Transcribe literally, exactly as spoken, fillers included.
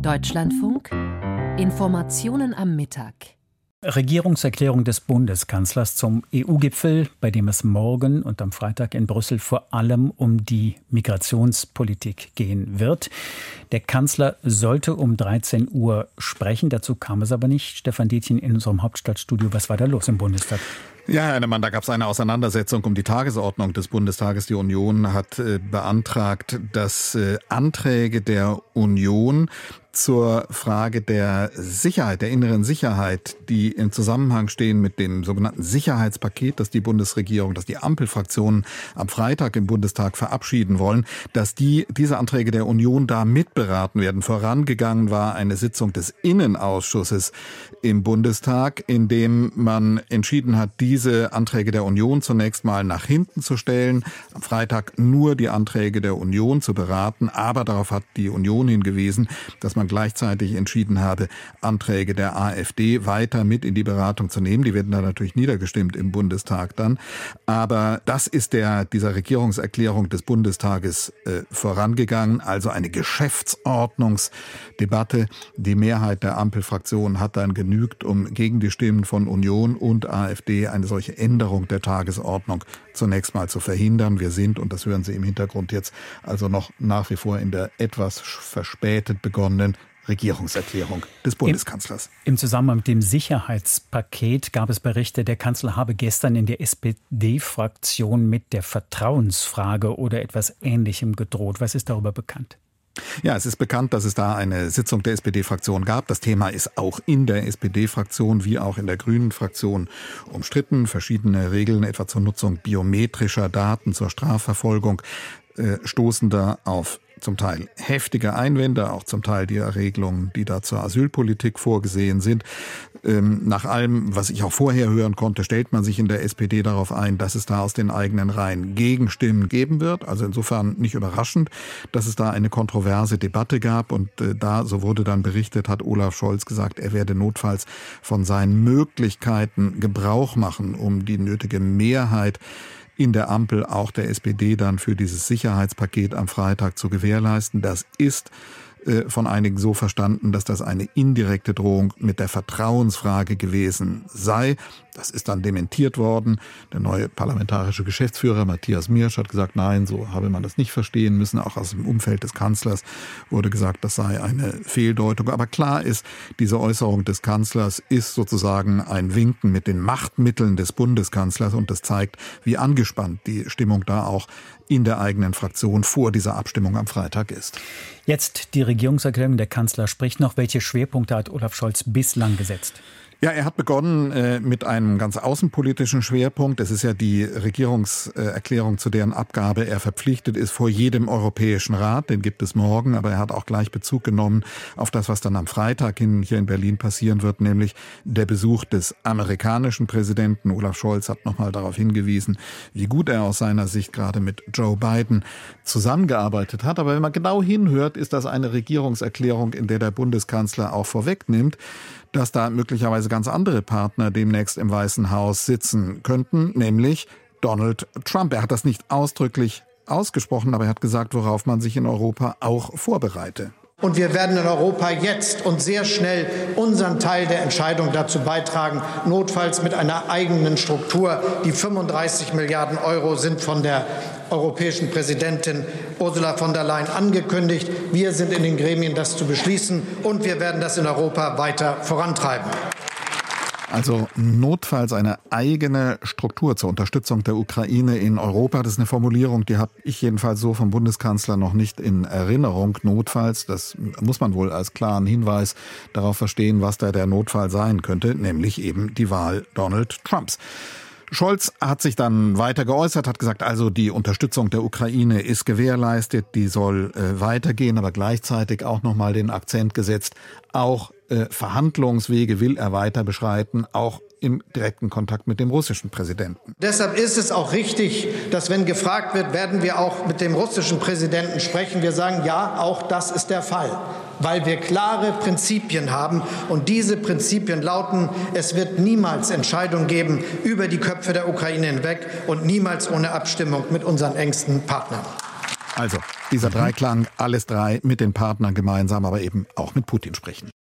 Deutschlandfunk. Informationen am Mittag. Regierungserklärung des Bundeskanzlers zum E U-Gipfel, bei dem es morgen und am Freitag in Brüssel vor allem um die Migrationspolitik gehen wird. Der Kanzler sollte um dreizehn Uhr sprechen, dazu kam es aber nicht. Stefan Detjen in unserem Hauptstadtstudio, was war da los im Bundestag? Ja, Herr Heinemann, da gab es eine Auseinandersetzung um die Tagesordnung des Bundestages. Die Union hat äh, beantragt, dass äh, Anträge der Union zur Frage der Sicherheit, der inneren Sicherheit, die im Zusammenhang stehen mit dem sogenannten Sicherheitspaket, das die Bundesregierung, das die Ampelfraktionen am Freitag im Bundestag verabschieden wollen, dass die, diese Anträge der Union da mitberaten werden. Vorangegangen war eine Sitzung des Innenausschusses im Bundestag, in dem man entschieden hat, diese Anträge der Union zunächst mal nach hinten zu stellen, am Freitag nur die Anträge der Union zu beraten, aber darauf hat die Union hingewiesen, dass man gleichzeitig entschieden habe, Anträge der AfD weiter mit in die Beratung zu nehmen. Die werden dann natürlich niedergestimmt im Bundestag dann. Aber das ist der dieser Regierungserklärung des Bundestages äh, vorangegangen. Also eine Geschäftsordnungsdebatte. Die Mehrheit der Ampelfraktionen hat dann genügt, um gegen die Stimmen von Union und AfD eine solche Änderung der Tagesordnung zunächst mal zu verhindern. Wir sind, und das hören Sie im Hintergrund jetzt, also noch nach wie vor in der etwas verspätet begonnenen Regierungserklärung des Bundeskanzlers. Im, Im Zusammenhang mit dem Sicherheitspaket gab es Berichte, der Kanzler habe gestern in der S P D-Fraktion mit der Vertrauensfrage oder etwas Ähnlichem gedroht. Was ist darüber bekannt? Ja, es ist bekannt, dass es da eine Sitzung der S P D-Fraktion gab. Das Thema ist auch in der S P D-Fraktion wie auch in der Grünen-Fraktion umstritten. Verschiedene Regeln, etwa zur Nutzung biometrischer Daten zur Strafverfolgung, äh, stoßen da auf zum Teil heftige Einwände, auch zum Teil die Regelungen, die da zur Asylpolitik vorgesehen sind. Ähm, nach allem, was ich auch vorher hören konnte, stellt man sich in der S P D darauf ein, dass es da aus den eigenen Reihen Gegenstimmen geben wird. Also insofern nicht überraschend, dass es da eine kontroverse Debatte gab. Und äh, da, so wurde dann berichtet, hat Olaf Scholz gesagt, er werde notfalls von seinen Möglichkeiten Gebrauch machen, um die nötige Mehrheit in der Ampel auch der S P D dann für dieses Sicherheitspaket am Freitag zu gewährleisten. Das ist äh, von einigen so verstanden, dass das eine indirekte Drohung mit der Vertrauensfrage gewesen sei. Das ist dann dementiert worden. Der neue parlamentarische Geschäftsführer Matthias Miersch hat gesagt, nein, so habe man das nicht verstehen müssen. Auch aus dem Umfeld des Kanzlers wurde gesagt, das sei eine Fehldeutung. Aber klar ist, diese Äußerung des Kanzlers ist sozusagen ein Winken mit den Machtmitteln des Bundeskanzlers und das zeigt, wie angespannt die Stimmung da auch in der eigenen Fraktion vor dieser Abstimmung am Freitag ist. Jetzt die Regierungserklärung, der Kanzler spricht noch. Welche Schwerpunkte hat Olaf Scholz bislang gesetzt? Ja, er hat begonnen äh, mit einem ganz außenpolitischen Schwerpunkt. Es ist ja die Regierungserklärung, zu deren Abgabe er verpflichtet ist vor jedem Europäischen Rat. Den gibt es morgen, aber er hat auch gleich Bezug genommen auf das, was dann am Freitag hin hier in Berlin passieren wird, nämlich der Besuch des amerikanischen Präsidenten. Olaf Scholz hat nochmal darauf hingewiesen, wie gut er aus seiner Sicht gerade mit Joe Biden zusammengearbeitet hat. Aber wenn man genau hinhört, ist das eine Regierungserklärung, in der der Bundeskanzler auch vorwegnimmt, dass da möglicherweise ganz andere Partner demnächst im Weißen Haus sitzen könnten, nämlich Donald Trump. Er hat das nicht ausdrücklich ausgesprochen, aber er hat gesagt, worauf man sich in Europa auch vorbereite. Und wir werden in Europa jetzt und sehr schnell unseren Teil der Entscheidung dazu beitragen, notfalls mit einer eigenen Struktur. Die fünfunddreißig Milliarden Euro sind von der europäischen Präsidentin Ursula von der Leyen angekündigt. Wir sind in den Gremien, das zu beschließen, und wir werden das in Europa weiter vorantreiben. Also notfalls eine eigene Struktur zur Unterstützung der Ukraine in Europa. Das ist eine Formulierung, die habe ich jedenfalls so vom Bundeskanzler noch nicht in Erinnerung. Notfalls, das muss man wohl als klaren Hinweis darauf verstehen, was da der Notfall sein könnte, nämlich eben die Wahl Donald Trumps. Scholz hat sich dann weiter geäußert, hat gesagt, also die Unterstützung der Ukraine ist gewährleistet, die soll äh, weitergehen, aber gleichzeitig auch nochmal den Akzent gesetzt, auch äh, Verhandlungswege will er weiter beschreiten, auch im direkten Kontakt mit dem russischen Präsidenten. Deshalb ist es auch richtig, dass, wenn gefragt wird, werden wir auch mit dem russischen Präsidenten sprechen, wir sagen, ja, auch das ist der Fall, weil wir klare Prinzipien haben. Und diese Prinzipien lauten, es wird niemals Entscheidungen geben über die Köpfe der Ukraine hinweg und niemals ohne Abstimmung mit unseren engsten Partnern. Also, Dieser Dreiklang, alles drei mit den Partnern gemeinsam, aber eben auch mit Putin sprechen.